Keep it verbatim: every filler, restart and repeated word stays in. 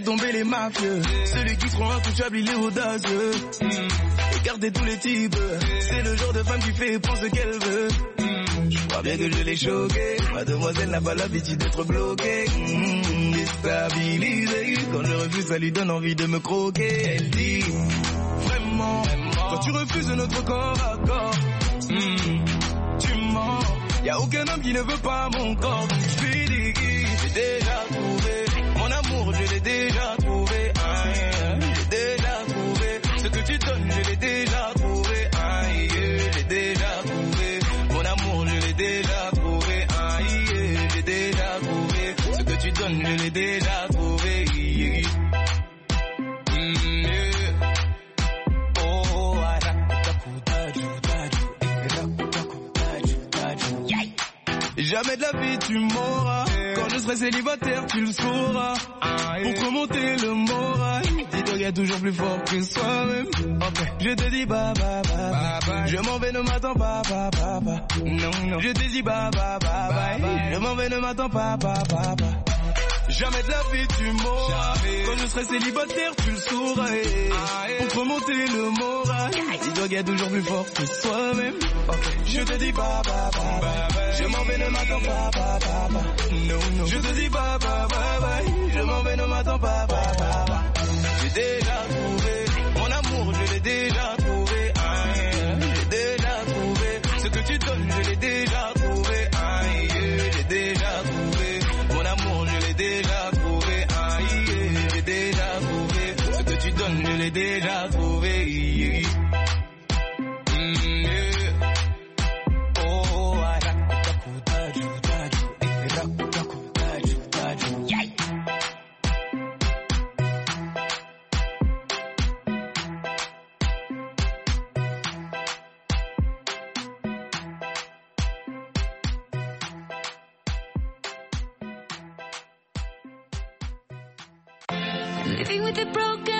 tomber les mafieux. Celui qui seront intouchables, il est audacieux. Écartez tous les types. C'est le genre de femme qui fait et prend ce qu'elle veut. Je crois bien que je l'ai choquée. Mademoiselle n'a pas l'habitude d'être bloquée. Mmh, déstabilisée. Quand je refuse, ça lui donne envie de me croquer. Elle dit vraiment, quand tu refuses notre corps à corps, mmh, tu mens. Y'a aucun homme qui ne veut pas mon corps. Je lui dis, j'ai déjà trouvé mon amour, je l'ai déjà trouvé. Ah, yeah. J'ai déjà trouvé ce que tu donnes, je l'ai déjà trouvé. Ah, yeah. J'ai déjà trouvé mon amour, je l'ai déjà trouvé. Ah, yeah. J'ai déjà trouvé ce que tu donnes, je l'ai déjà trouvé. Yeah. Mm, yeah. Oh, ah, jamais de la vie tu m'auras. Quand je serai célibataire tu le sauras. Pour te remonter le moral, dis-toi y'a toujours plus fort que soi-même. Okay. Je te dis bye bye bye, bye, bye. Je m'en vais, ne m'attends pas, pas, pas, pas. Non, non. Je te dis bye bye bye, bye, bye. Je m'en vais, ne m'attends pas, pas, pas, pas. Jamais de la vie tu m'auras. Quand je serai célibataire tu le sauras. Pour te remonter le moral, dis-toi qu'il y a toujours plus fort que soi-même. Okay. Je te dis bye bye bye, bye, bye. Je m'en vais, ne m'attends pas, pas, pas, pas. No, no. Je te dis bye bye bye, bye. Je m'en vais, ne m'attends pas, pas, pas, pas. J'ai déjà trouvé mon amour, je l'ai déjà trouvé. Ah, yeah. J'ai déjà trouvé ce que tu donnes, je l'ai déjà trouvé. Ah, yeah. J'ai déjà trouvé mon amour, je l'ai déjà trouvé. Ah, yeah. J'ai déjà trouvé ce que tu donnes, je l'ai déjà trouvé. Yeah. Mm, yeah. Living with a broken